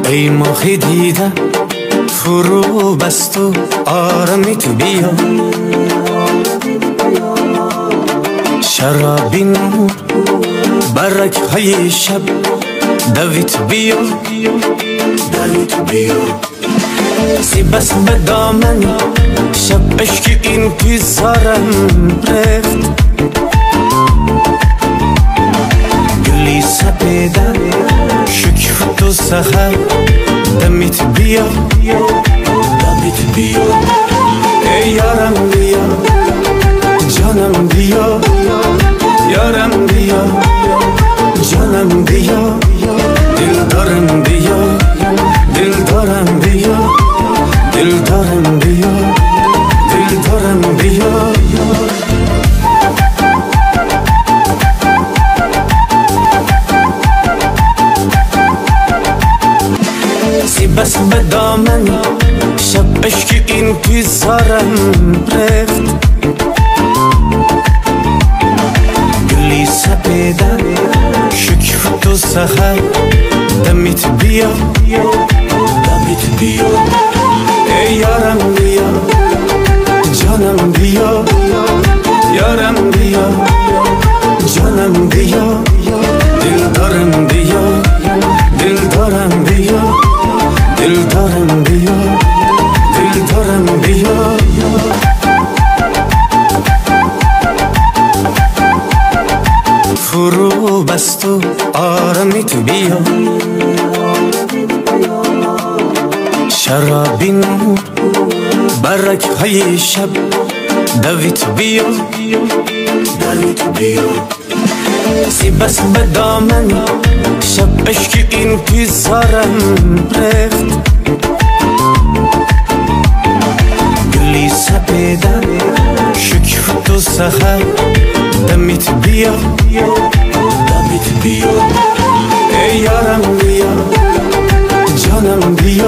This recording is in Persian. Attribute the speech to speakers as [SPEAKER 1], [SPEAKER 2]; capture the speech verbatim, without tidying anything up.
[SPEAKER 1] ای ماهی دیدم فرو بست و آرمیت بیا، شرابی نمون برک های شب دویت بیا، دویت بیا. سی بس به دامن شب عشق این پیزارم رفت، گلی سپیدم شکف تو سخر دمیت بیا، دمیت بیا. ای یارم بیا جانم بیا، یارم بیا جانم بیا، دل دارم بیا، دل دارم بیا، دل دارم بیا، دل دارم بیا. سی بس به دامن شب عشق این پیزارم رفت، گلی سپیدم شکف تو سخر دمیت بیا، دمیت بیا. ای یارم بیا جانم بیا، یارم بیا جانم بیا، دل دارم بیا، دل دارم بیا، دل دارم بیا، دل دارم بیا. فرو بست و آرمیت بیا، شرابی نمون برک های شب دویت بیا، دویت بیا. سی بس به دامن شب عشق این پیزارم رفت، گلی سپیدم شکف تو سخر دمیت بیا، دمیت بیا. ای یارم بیا جانم بیا،